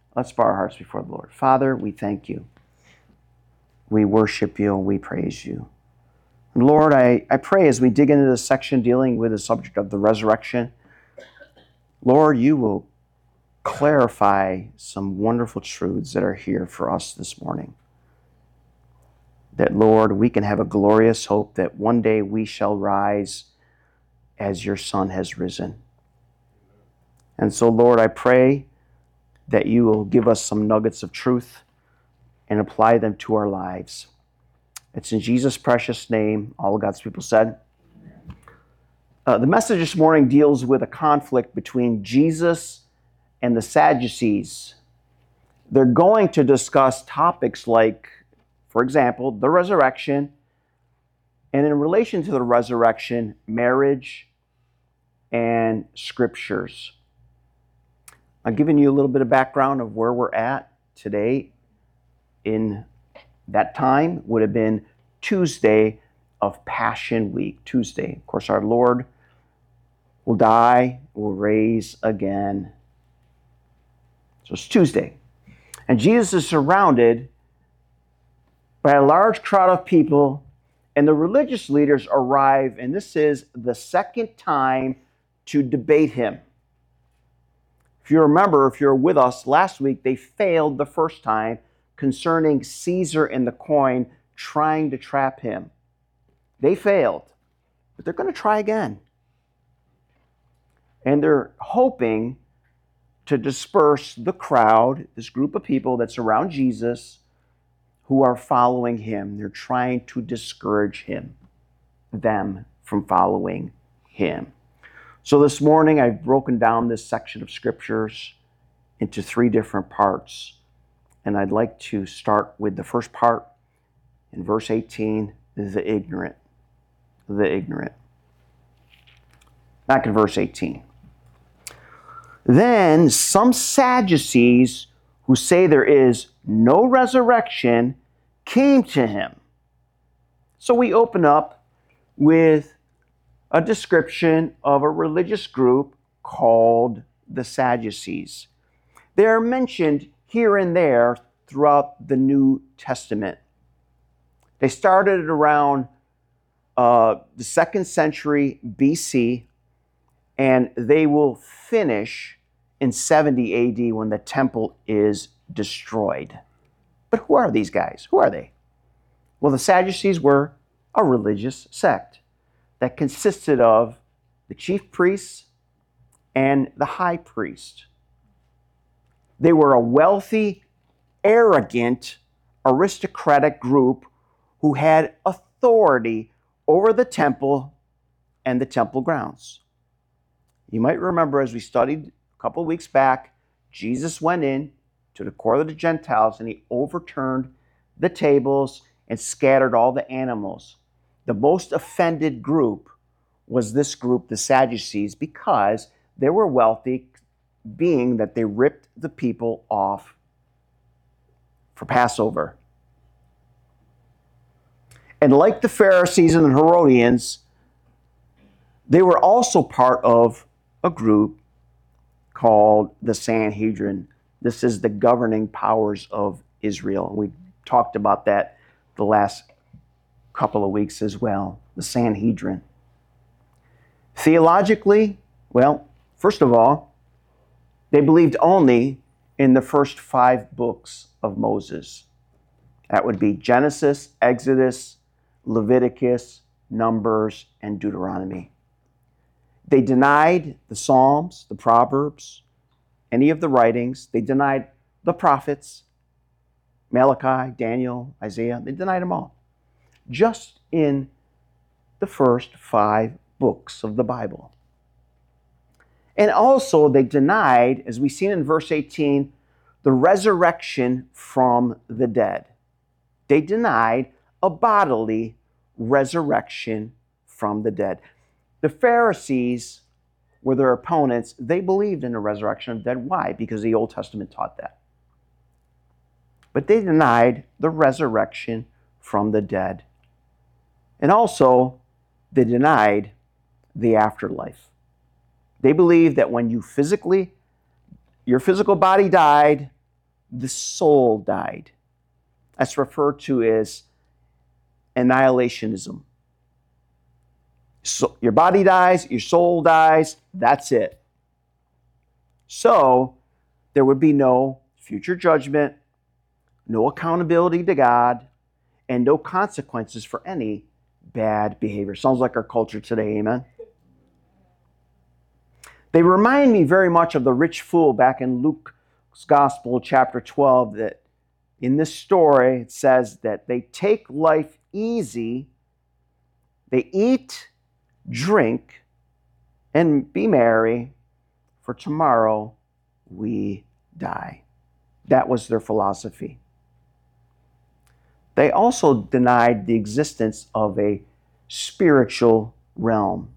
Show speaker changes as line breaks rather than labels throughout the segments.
Let's bow our hearts before the Lord. Father, we thank you. We worship you and we praise you. And Lord, I pray as we dig into this section dealing with the subject of the resurrection, Lord, you will clarify some wonderful truths that are here for us this morning. That, Lord, we can have a glorious hope that one day we shall rise as your Son has risen. And so, Lord, I pray that you will give us some nuggets of truth and apply them to our lives. It's in Jesus' precious name, all of God's people said. The message this morning deals with a conflict between Jesus and the Sadducees. They're going to discuss topics like, for example, the resurrection, and in relation to the resurrection, marriage and scriptures. I'm giving you a little bit of background of where we're at today. In that time would have been Tuesday of Passion Week. Tuesday, of course, our Lord will die, will raise again. So it's Tuesday. And Jesus is surrounded by a large crowd of people, and the religious leaders arrive, and this is the second time to debate him. If you remember, if you're with us last week, they failed the first time concerning Caesar and the coin, trying to trap him. They failed, but they're going to try again. And they're hoping to disperse the crowd, this group of people that's around Jesus who are following him. They're trying to discourage them from following him. So this morning I've broken down this section of scriptures into 3 different parts. And I'd like to start with the first part in verse 18, the ignorant. The ignorant. Back in verse 18. Then some Sadducees who say there is no resurrection came to him. So we open up with a description of a religious group called the Sadducees. They are mentioned here and there throughout the New Testament. They started around the 2nd century BC, and they will finish in 70 AD when the temple is destroyed. But who are these guys? Who are they? Well, the Sadducees were a religious sect that consisted of the chief priests and the high priest. They were a wealthy, arrogant, aristocratic group who had authority over the temple and the temple grounds. You might remember as we studied a couple of weeks back, Jesus went in to the court of the Gentiles and he overturned the tables and scattered all the animals. The most offended group was this group, the Sadducees, because they were wealthy, being that they ripped the people off for Passover. And like the Pharisees and the Herodians, they were also part of a group called the Sanhedrin. This is the governing powers of Israel. We talked about that the last couple of weeks as well, the Sanhedrin. Theologically, well, first of all, they believed only in the first 5 books of Moses. That would be Genesis, Exodus, Leviticus, Numbers, and Deuteronomy. They denied the Psalms, the Proverbs, any of the writings. They denied the prophets, Malachi, Daniel, Isaiah. They denied them all. Just in the first 5 books of the Bible. And also they denied, as we see in verse 18, the resurrection from the dead. They denied a bodily resurrection from the dead. The Pharisees were their opponents. They believed in the resurrection of the dead. Why? Because the Old Testament taught that. But they denied the resurrection from the dead. And also, they denied the afterlife. They believed that when your physical body died, the soul died. That's referred to as annihilationism. So your body dies, your soul dies, that's it. So there would be no future judgment, no accountability to God, and no consequences for any bad behavior. Sounds like our culture today, amen? They remind me very much of the rich fool back in Luke's Gospel, chapter 12, that in this story, it says that they take life easy, they eat, drink, and be merry, for tomorrow we die. That was their philosophy. They also denied the existence of a spiritual realm.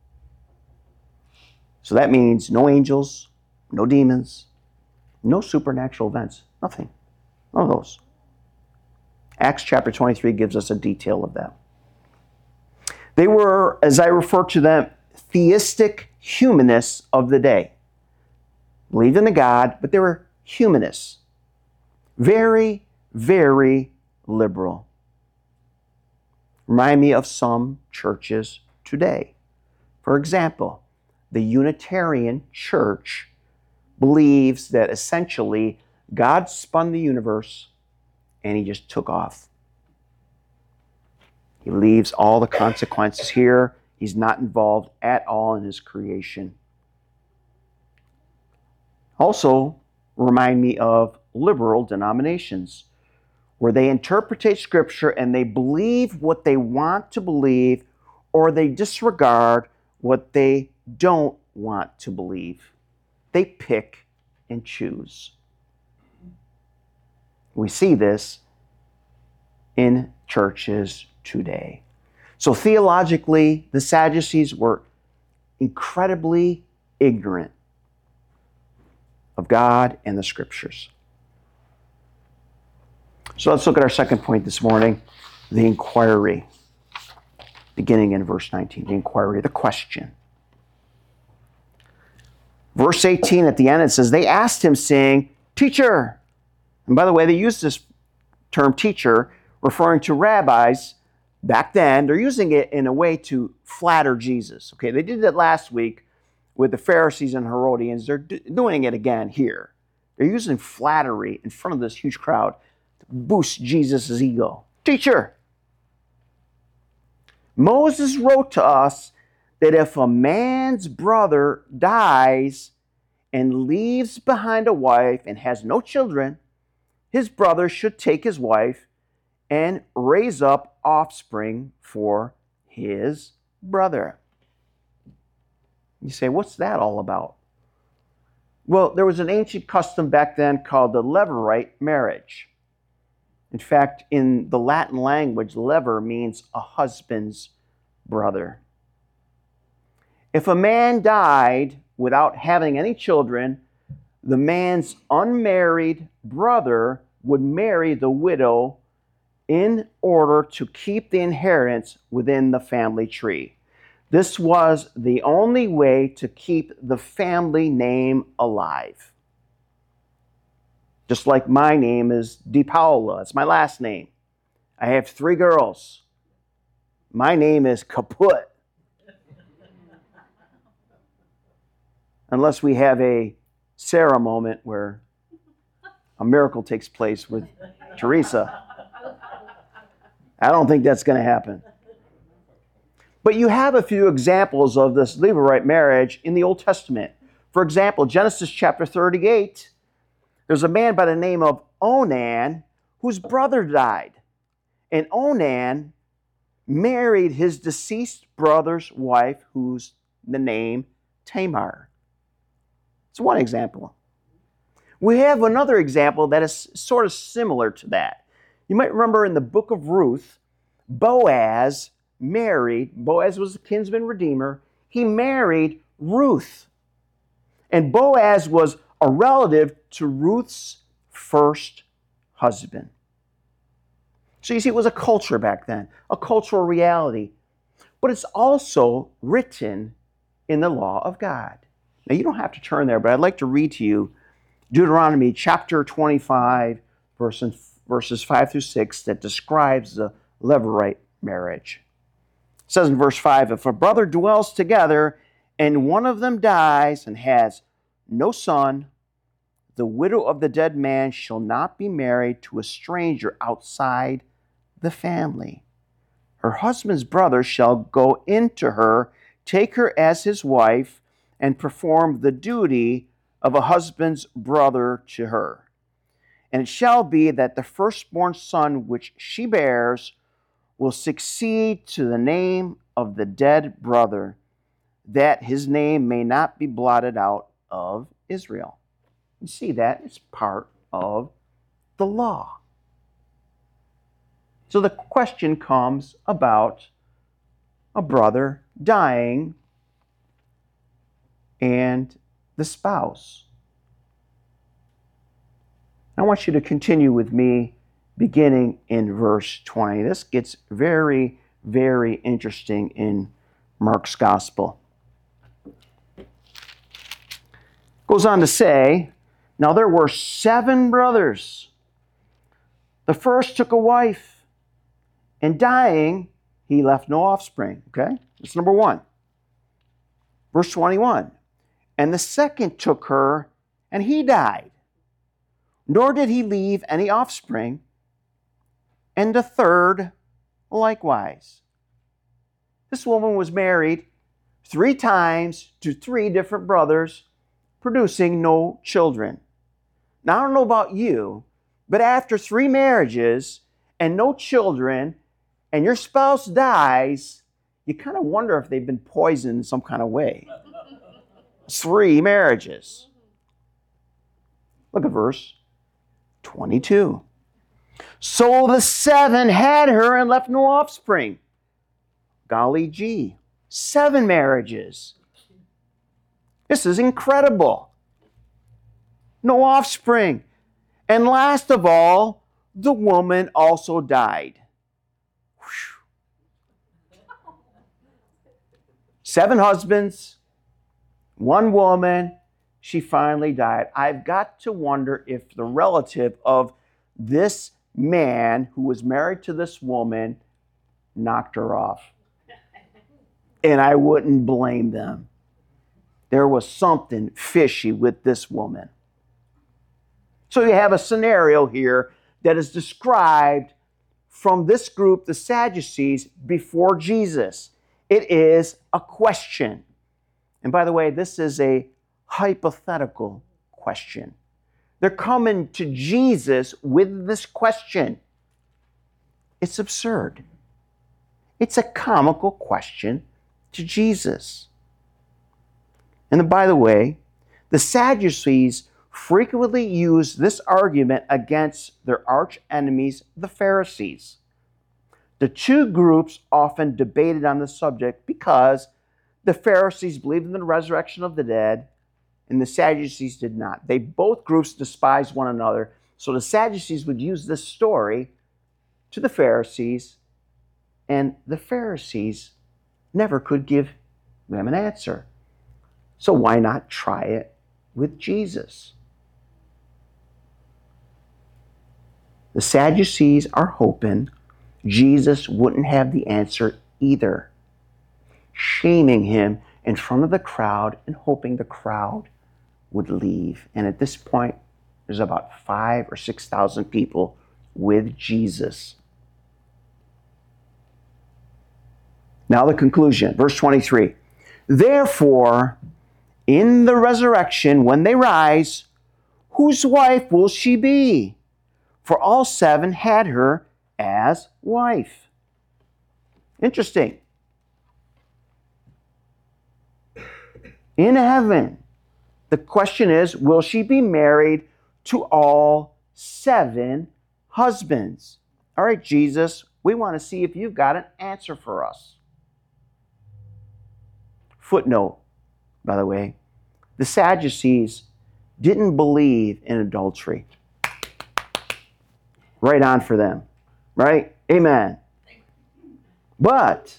So that means no angels, no demons, no supernatural events, nothing. None of those. Acts chapter 23 gives us a detail of that. They were, as I refer to them, theistic humanists of the day. Believed in a God, but they were humanists. Very, very liberal. Remind me of some churches today. For example, the Unitarian Church believes that essentially God spun the universe and he just took off. He leaves all the consequences here. He's not involved at all in his creation. Also, remind me of liberal denominations, where they interpret Scripture and they believe what they want to believe, or they disregard what they don't want to believe. They pick and choose. We see this in churches today. So theologically, the Sadducees were incredibly ignorant of God and the Scriptures. So let's look at our second point this morning, the inquiry. Beginning in verse 19, the inquiry, the question. Verse 18 at the end, it says, they asked him saying, "Teacher." And by the way, they used this term teacher referring to rabbis back then. They're using it in a way to flatter Jesus. Okay, they did that last week with the Pharisees and Herodians. They're doing it again here. They're using flattery in front of this huge crowd to boost Jesus' ego. "Teacher, Moses wrote to us that if a man's brother dies and leaves behind a wife and has no children, his brother should take his wife and raise up offspring for his brother." You say, what's that all about? Well, there was an ancient custom back then called the levirate marriage. In fact, in the Latin language, lever means a husband's brother. If a man died without having any children, the man's unmarried brother would marry the widow in order to keep the inheritance within the family tree. This was the only way to keep the family name alive. Just like my name is DePaula, it's my last name. I have 3 girls. My name is kaput. Unless we have a Sarah moment where a miracle takes place with Teresa. I don't think that's going to happen. But you have a few examples of this levirate marriage in the Old Testament. For example, Genesis chapter 38, there's a man by the name of Onan whose brother died. And Onan married his deceased brother's wife, whose the name Tamar. It's one example. We have another example that is sort of similar to that. You might remember in the book of Ruth, Boaz was the kinsman redeemer. He married Ruth. And Boaz was a relative to Ruth's first husband. So you see, it was a culture back then, a cultural reality. But it's also written in the law of God. Now, you don't have to turn there, but I'd like to read to you Deuteronomy chapter 25, verses 5 through 6, that describes the Levirate marriage. It says in verse 5, if a brother dwells together and one of them dies and has no son, the widow of the dead man shall not be married to a stranger outside the family. Her husband's brother shall go into her, take her as his wife, and perform the duty of a husband's brother to her. And it shall be that the firstborn son which she bears will succeed to the name of the dead brother, that his name may not be blotted out of Israel. You see that? It's part of the law. So the question comes about a brother dying and the spouse. I want you to continue with me beginning in verse 20. This gets very, very interesting in Mark's gospel. It goes on to say, now there were 7 brothers. The first took a wife, and dying, he left no offspring. Okay? That's number 1. Verse 21. And the second took her, and he died, nor did he leave any offspring. And the third likewise. This woman was married 3 times to 3 different brothers, producing no children. Now, I don't know about you, but after 3 marriages and no children, and your spouse dies, you kind of wonder if they've been poisoned in some kind of way. 3 marriages. Look at verse 22. So the 7 had her and left no offspring. Golly gee, 7 marriages. This is incredible. No offspring. And last of all, the woman also died. 7 husbands, 1 woman, she finally died. I've got to wonder if the relative of this man who was married to this woman knocked her off. And I wouldn't blame them. There was something fishy with this woman. So you have a scenario here that is described from this group, the Sadducees, before Jesus. It is a question. And by the way, this is a hypothetical question. They're coming to Jesus with this question. It's absurd. It's a comical question to Jesus. And by the way, the Sadducees frequently use this argument against their arch enemies, the Pharisees. The 2 groups often debated on the subject because the Pharisees believed in the resurrection of the dead and the Sadducees did not. Both groups despised one another. So the Sadducees would use this story to the Pharisees, and the Pharisees never could give them an answer. So why not try it with Jesus? The Sadducees are hoping Jesus wouldn't have the answer either, shaming him in front of the crowd and hoping the crowd would leave. And at this point, there's about 5,000 or 6,000 people with Jesus. Now the conclusion, verse 23. Therefore, in the resurrection, when they rise, whose wife will she be? For all 7 had her as wife. Interesting. In heaven, the question is, will she be married to all 7 husbands? All right, Jesus, we want to see if you've got an answer for us. Footnote, by the way, the Sadducees didn't believe in adultery. Right on for them, right? Amen. But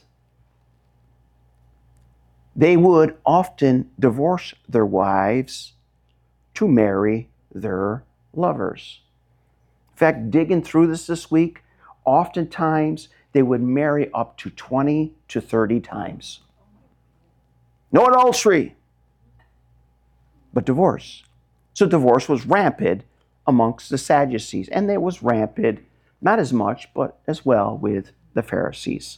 they would often divorce their wives to marry their lovers. In fact, digging through this week, oftentimes they would marry up to 20 to 30 times. No adultery, but divorce. So divorce was rampant amongst the Sadducees, and it was rampant, not as much, but as well with the Pharisees.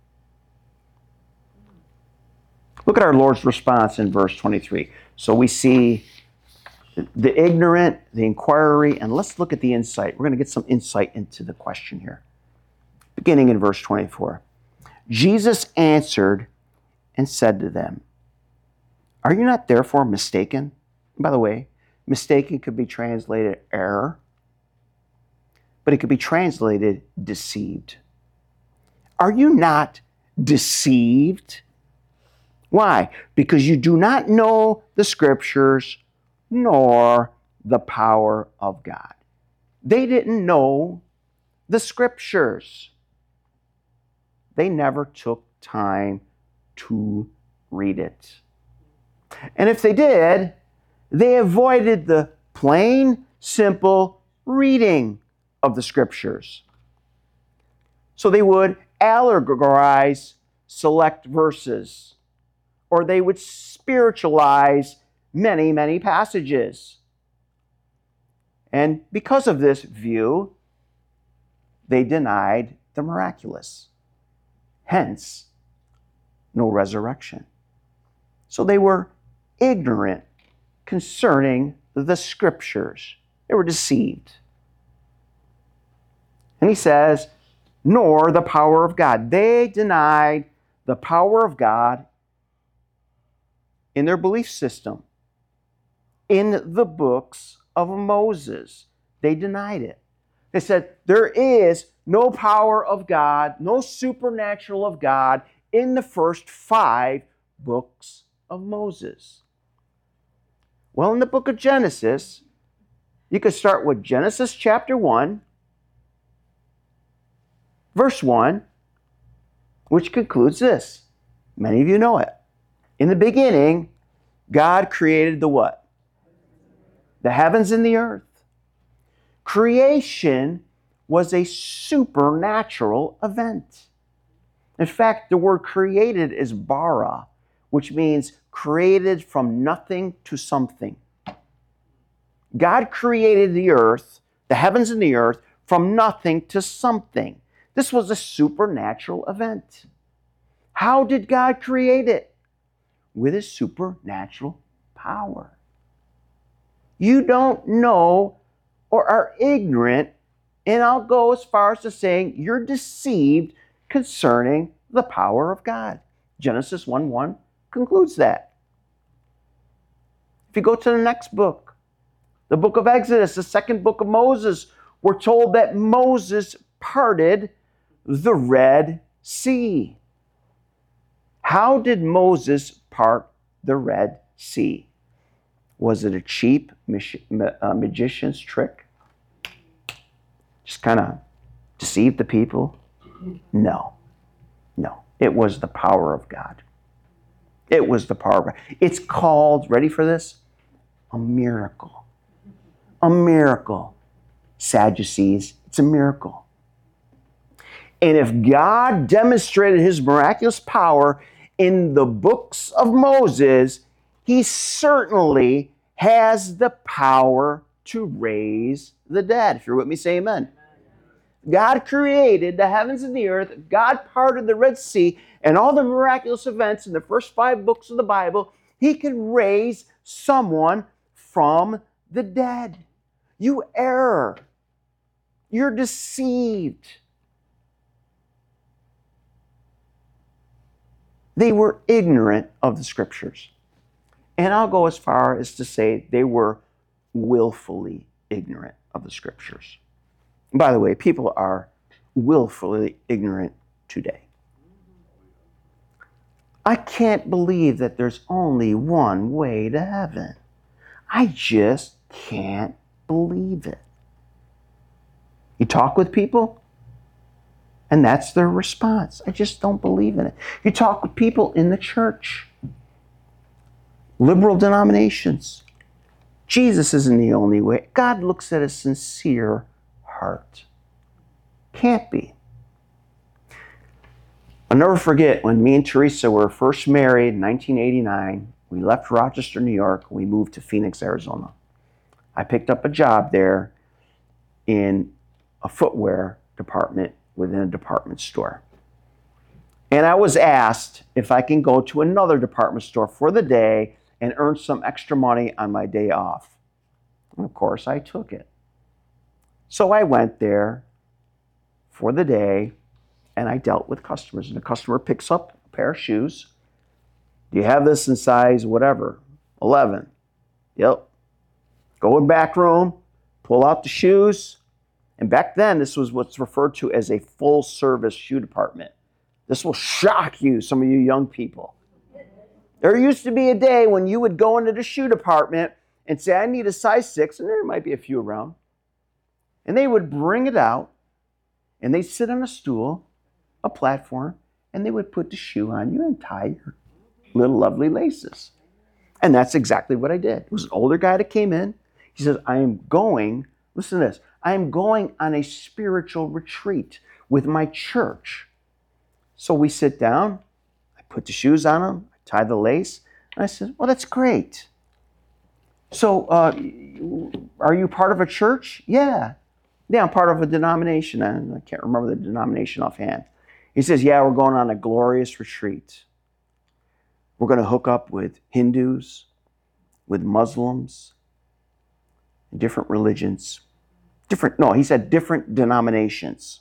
Look at our Lord's response in verse 23. So we see the ignorant, the inquiry, and let's look at the insight. We're going to get some insight into the question here. Beginning in verse 24. Jesus answered and said to them, "Are you not therefore mistaken?" And by the way, mistaken could be translated error, but it could be translated deceived. Are you not deceived? Why? Because you do not know the Scriptures nor the power of God. They didn't know the Scriptures. They never took time to read it. And if they did, they avoided the plain, simple reading of the Scriptures. So they would allegorize select verses, or they would spiritualize many, many passages. And because of this view, they denied the miraculous. Hence, no resurrection. So they were ignorant concerning the Scriptures. They were deceived. And he says, nor the power of God. They denied the power of God in their belief system. In the books of Moses, they denied it. They said, there is no power of God, no supernatural of God in the first 5 books of Moses. Well, in the book of Genesis, you could start with Genesis chapter 1, verse 1, which concludes this. Many of you know it. In the beginning, God created the what? The heavens and the earth. Creation was a supernatural event. In fact, the word created is bara, which means created from nothing to something. God created the earth, the heavens and the earth, from nothing to something. This was a supernatural event. How did God create it? With His supernatural power. You don't know or are ignorant, and I'll go as far as to saying you're deceived concerning the power of God. Genesis 1:1 concludes that. If you go to the next book, the book of Exodus, the second book of Moses, we're told that Moses parted the Red Sea. How did Moses part the Red Sea? Was it a cheap magician's trick? Just kind of deceived the people? No. It was the power of God. It was the power of God. It's called, ready for this? A miracle. A miracle. Sadducees, it's a miracle. And if God demonstrated His miraculous power in the books of Moses, He certainly has the power to raise the dead. If you're with me, say amen. God created the heavens and the earth. God parted the Red Sea and all the miraculous events in the first 5 books of the Bible. He can raise someone from the dead. You err. You're deceived. They were ignorant of the Scriptures. And I'll go as far as to say they were willfully ignorant of the Scriptures. And by the way, people are willfully ignorant today. I can't believe that there's only one way to heaven. I just can't believe it. You talk with people, and that's their response. I just don't believe in it. You talk with people in the church, liberal denominations. Jesus isn't the only way. God looks at a sincere heart. Can't be. I'll never forget when me and Teresa were first married in 1989. We left Rochester, New York. We moved to Phoenix, Arizona. I picked up a job there in a footwear department within a department store. And I was asked if I can go to another department store for the day and earn some extra money on my day off. And of course, I took it. So I went there for the day and I dealt with customers. And the customer picks up a pair of shoes. Do you have this in size whatever? 11. Yep. Go in back room, pull out the shoes. And back then, this was what's referred to as a full-service shoe department. This will shock you, some of you young people. There used to be a day when you would go into the shoe department and say, I need a size 6, and there might be a few around. And they would bring it out, and they'd sit on a stool, a platform, and they would put the shoe on you and tie your little lovely laces. And that's exactly what I did. It was an older guy that came in. He says, I am going, listen to this, I am going on a spiritual retreat with my church. So we sit down, I put the shoes on him, I tie the lace, and I said, well, that's great. So are you part of a church? Yeah. Yeah, I'm part of a denomination. I can't remember the denomination offhand. He says, yeah, we're going on a glorious retreat. We're going to hook up with Hindus, with Muslims, different religions. He said different denominations.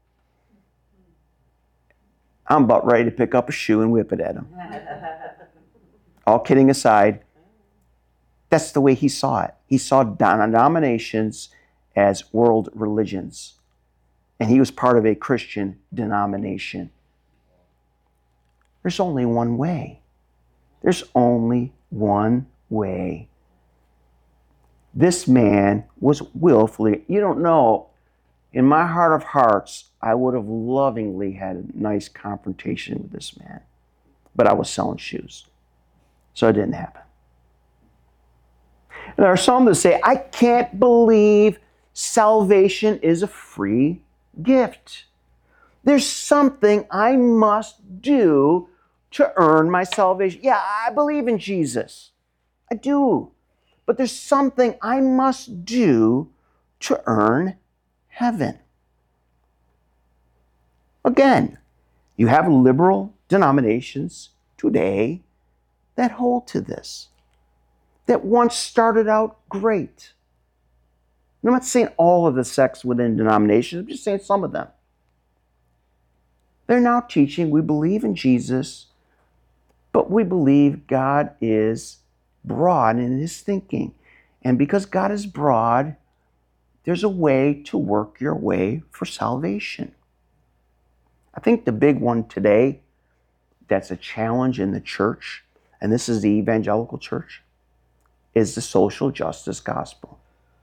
I'm about ready to pick up a shoe and whip it at him. All kidding aside, that's the way he saw it. He saw denominations as world religions. And he was part of a Christian denomination. There's only one way. There's only one way. This man was willfully, you don't know, in my heart of hearts, I would have lovingly had a nice confrontation with this man. But I was selling shoes. So it didn't happen. And there are some that say, I can't believe salvation is a free gift. There's something I must do to earn my salvation. Yeah, I believe in Jesus. I do. But there's something I must do to earn heaven. Again, you have liberal denominations today that hold to this, that once started out great. And I'm not saying all of the sects within denominations, I'm just saying some of them. They're now teaching we believe in Jesus, but we believe God is broad in his thinking. And because God is broad, there's a way to work your way for salvation. I think the big one today that's a challenge in the church, and this is the evangelical church, is the social justice gospel.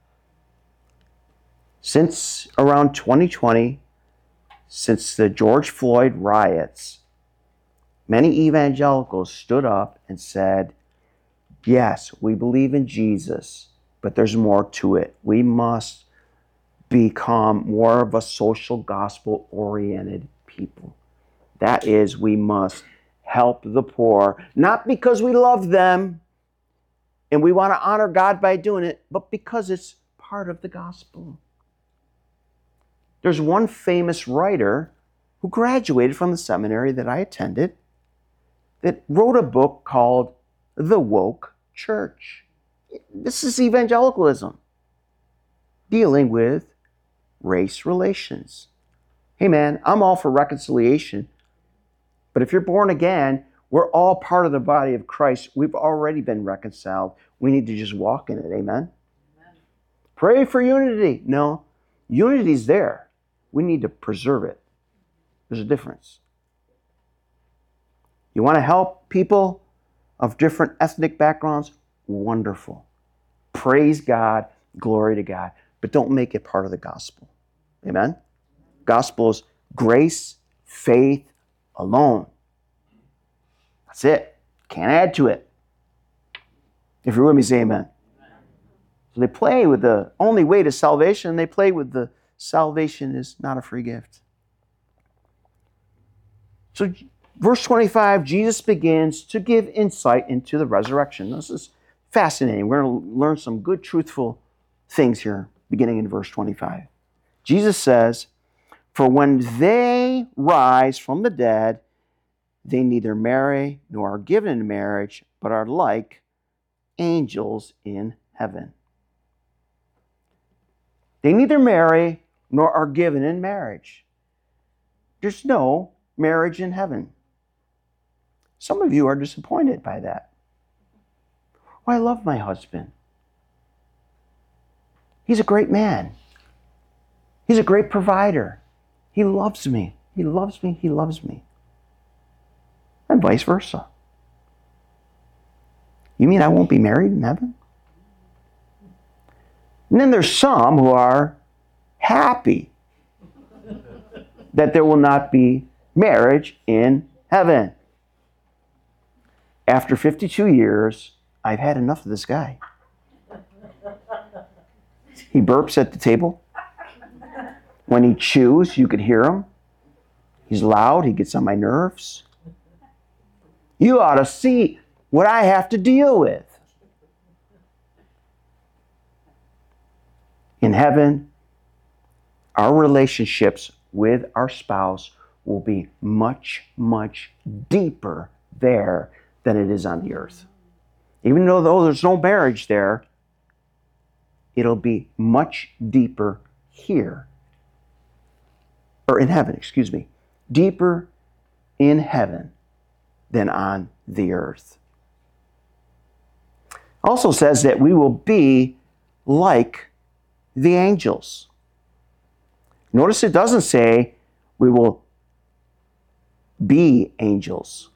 Since around 2020, since the George Floyd riots, many evangelicals stood up and said, yes, we believe in Jesus, but there's more to it. We must become more of a social gospel-oriented people. That is, we must help the poor, not because we love them and we want to honor God by doing it, but because it's part of the gospel. There's one famous writer who graduated from the seminary that I attended that wrote a book called The Woke Church. This is evangelicalism, dealing with race relations. Hey man, I'm all for reconciliation, but if you're born again, we're all part of the body of Christ. We've already been reconciled. We need to just walk in it, amen? Amen. Pray for unity. No, unity's there. We need to preserve it. There's a difference. You want to help people of different ethnic backgrounds? Wonderful. Praise God, glory to God, but don't make it part of the gospel. Amen? Gospel is grace, faith alone. That's it. Can't add to it. If you're with me, say amen. So they play with the only way to salvation, and they play with the salvation is not a free gift. So verse 25, Jesus begins to give insight into the resurrection. This is fascinating. We're going to learn some good, truthful things here, beginning in verse 25. Jesus says, "For when they rise from the dead, they neither marry nor are given in marriage, but are like angels in heaven." They neither marry nor are given in marriage. There's no marriage in heaven. Some of you are disappointed by that. Well, I love my husband. He's a great man. He's a great provider. He loves me. He loves me. He loves me. And vice versa. You mean I won't be married in heaven? And then there's some who are happy that there will not be marriage in heaven. After 52 years, I've had enough of this guy. He burps at the table. When he chews, you could hear him. He's loud. He gets on my nerves. You ought to see what I have to deal with. In heaven, our relationships with our spouse will be much, much deeper there than it is on the earth. Even though there's no marriage there, it'll be much deeper here. Or in heaven, excuse me. Deeper in heaven than on the earth. Also says that we will be like the angels. Notice it doesn't say we will be angels.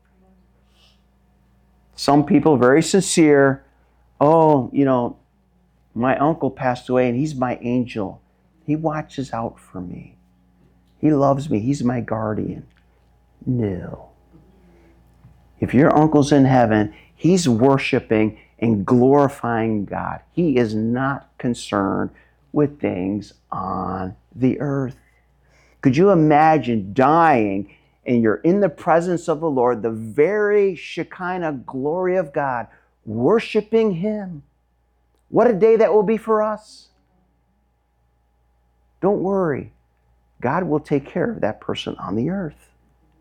Some people are very sincere. Oh, my uncle passed away and he's my angel. He watches out for me. He loves me. He's my guardian. No. If your uncle's in heaven, he's worshiping and glorifying God. He is not concerned with things on the earth. Could you imagine dying and you're in the presence of the Lord, the very Shekinah glory of God, worshiping Him? What a day that will be for us. Don't worry. God will take care of that person on the earth.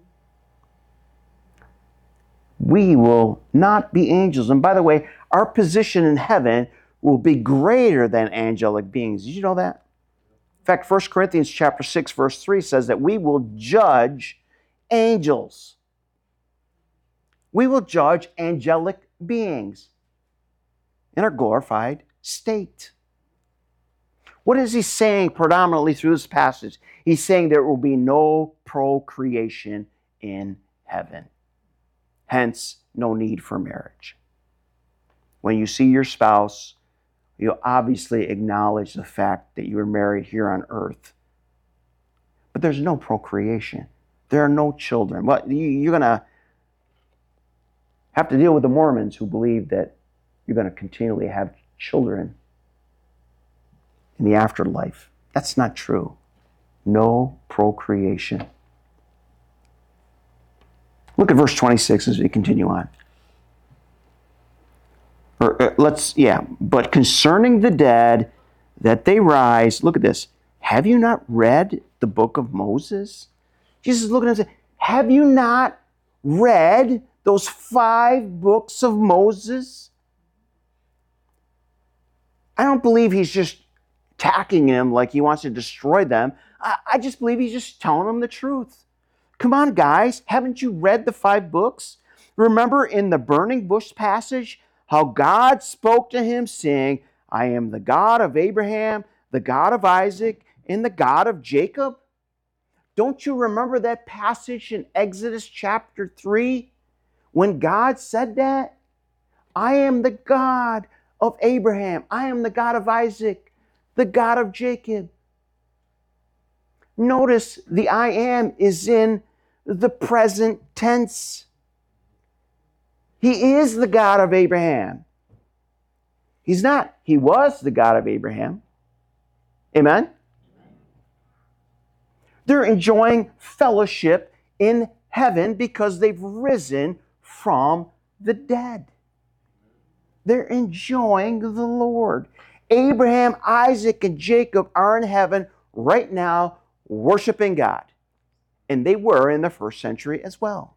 We will not be angels. And by the way, our position in heaven will be greater than angelic beings. Did you know that? In fact, 1 Corinthians chapter 6, verse 3 says that we will judge angels. We will judge angelic beings in our glorified state. What is he saying predominantly through this passage? He's saying there will be no procreation in heaven. Hence, no need for marriage. When you see your spouse, you'll obviously acknowledge the fact that you were married here on earth. But there's no procreation. There are no children. Well, you're going to have to deal with the Mormons who believe that you're going to continually have children in the afterlife. That's not true. No procreation. Look at verse 26 as we continue on. But concerning the dead, that they rise, look at this. Have you not read the book of Moses? Jesus is looking at us and saying, have you not read those 5 books of Moses? I don't believe he's just attacking them like he wants to destroy them. I just believe he's just telling them the truth. Come on, guys. Haven't you read the 5 books? Remember in the burning bush passage, how God spoke to him saying, I am the God of Abraham, the God of Isaac, and the God of Jacob? Don't you remember that passage in Exodus chapter 3? When God said that? I am the God of Abraham. I am the God of Isaac, the God of Jacob. Notice the I am is in the present tense. He is the God of Abraham. He's not. He was the God of Abraham. Amen? They're enjoying fellowship in heaven because they've risen from the dead. They're enjoying the Lord. Abraham, Isaac, and Jacob are in heaven right now worshiping God. And they were in the first century as well.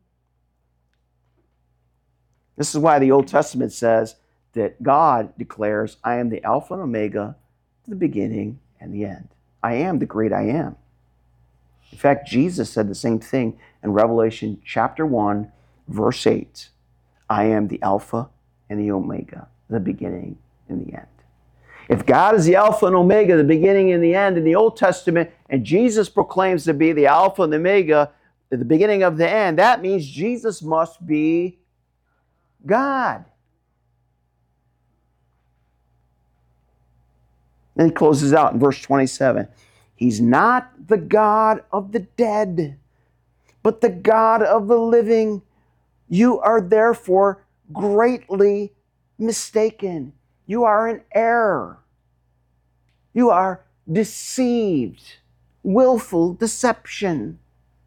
This is why the Old Testament says that God declares, I am the Alpha and Omega, the beginning and the end. I am the great I am. In fact, Jesus said the same thing in Revelation chapter 1, verse 8. I am the Alpha and the Omega, the beginning and the end. If God is the Alpha and Omega, the beginning and the end in the Old Testament, and Jesus proclaims to be the Alpha and the Omega, the beginning of the end, that means Jesus must be God. Then he closes out in verse 27. He's not the God of the dead, but the God of the living. You are therefore greatly mistaken. You are in error. You are deceived. Willful deception.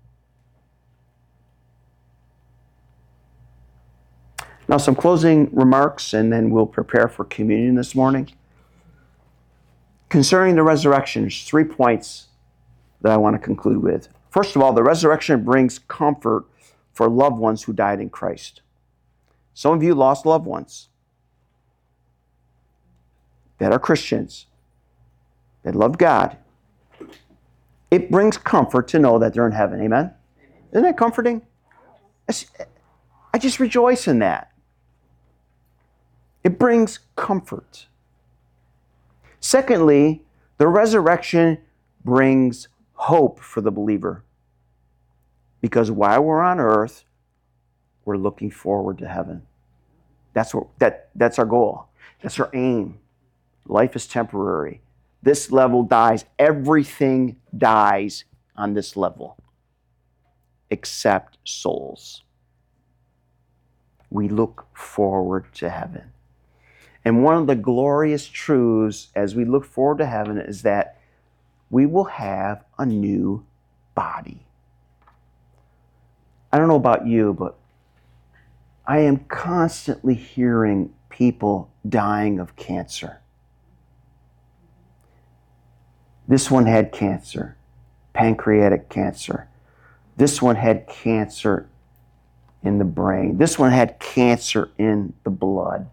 Now, some closing remarks, and then we'll prepare for communion this morning. Concerning the resurrection, there's 3 points that I want to conclude with. First of all, the resurrection brings comfort for loved ones who died in Christ. Some of you lost loved ones that are Christians, that love God. It brings comfort to know that they're in heaven. Amen? Isn't that comforting? I just rejoice in that. It brings comfort. Secondly, the resurrection brings hope for the believer. Because while we're on earth, we're looking forward to heaven. That's our goal. That's our aim. Life is temporary. This level dies. Everything dies on this level, except souls. We look forward to heaven. And one of the glorious truths as we look forward to heaven is that we will have a new body. I don't know about you, but I am constantly hearing people dying of cancer. This one had cancer, pancreatic cancer. This one had cancer in the brain. This one had cancer in the blood.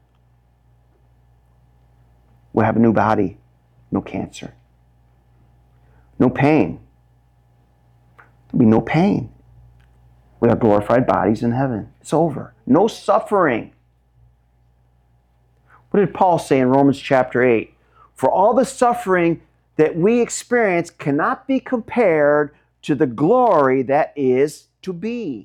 We'll have a new body, no cancer. No pain. There'll be no pain. We have glorified bodies in heaven. It's over. No suffering. What did Paul say in Romans chapter 8? For all the suffering that we experience cannot be compared to the glory that is to be.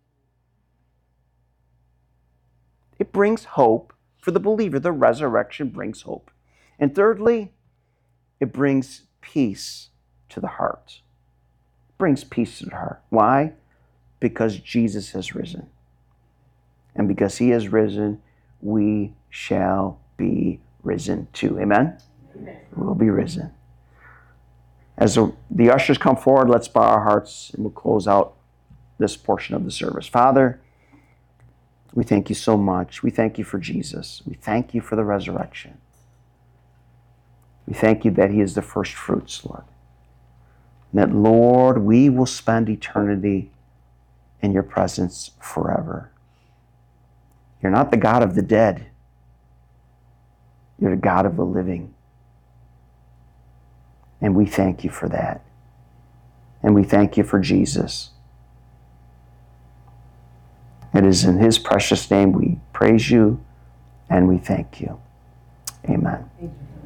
It brings hope for the believer. The resurrection brings hope. And thirdly, it brings peace to the heart. It brings peace to the heart. Why? Because Jesus has risen. And because he has risen, we shall be risen too. Amen? Amen. We'll be risen. As the ushers come forward, let's bow our hearts and we'll close out this portion of the service. Father, we thank you so much. We thank you for Jesus. We thank you for the resurrection. We thank you that he is the first fruits, Lord. And that, Lord, we will spend eternity in your presence forever. You're not the God of the dead. You're the God of the living. And we thank you for that. And we thank you for Jesus. It is in his precious name we praise you and we thank you. Amen.